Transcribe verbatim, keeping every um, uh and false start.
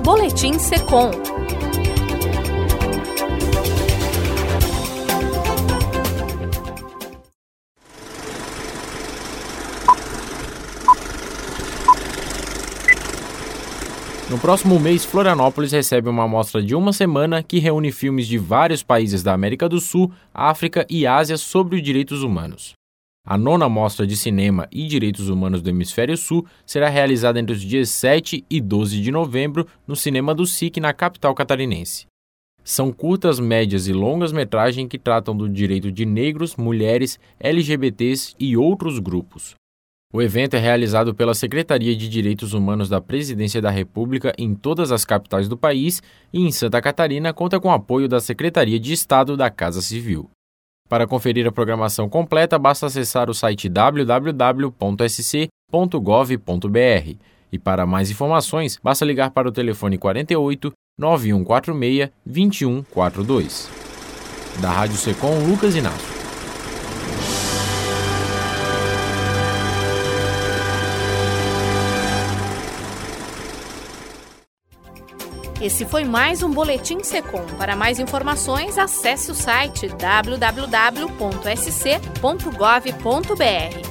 Boletim Secom. No próximo mês, Florianópolis recebe uma amostra de uma semana que reúne filmes de vários países da América do Sul, África e Ásia sobre os direitos humanos. A nona Mostra de Cinema e Direitos Humanos do Hemisfério Sul será realizada entre os dias sete e doze de novembro no Cinema do S I C, na capital catarinense. São curtas, médias e longas metragens que tratam do direito de negros, mulheres, L G B Ts e outros grupos. O evento é realizado pela Secretaria de Direitos Humanos da Presidência da República em todas as capitais do país e em Santa Catarina conta com apoio da Secretaria de Estado da Casa Civil. Para conferir a programação completa, basta acessar o site w w w ponto s c ponto gov ponto b r e para mais informações, basta ligar para o telefone quarenta e oito, nove um quatro seis, dois um quatro dois. Da Rádio Secom, Lucas Inácio. Esse foi mais um Boletim Secom. Para mais informações, acesse o site w w w ponto s c ponto gov ponto b r.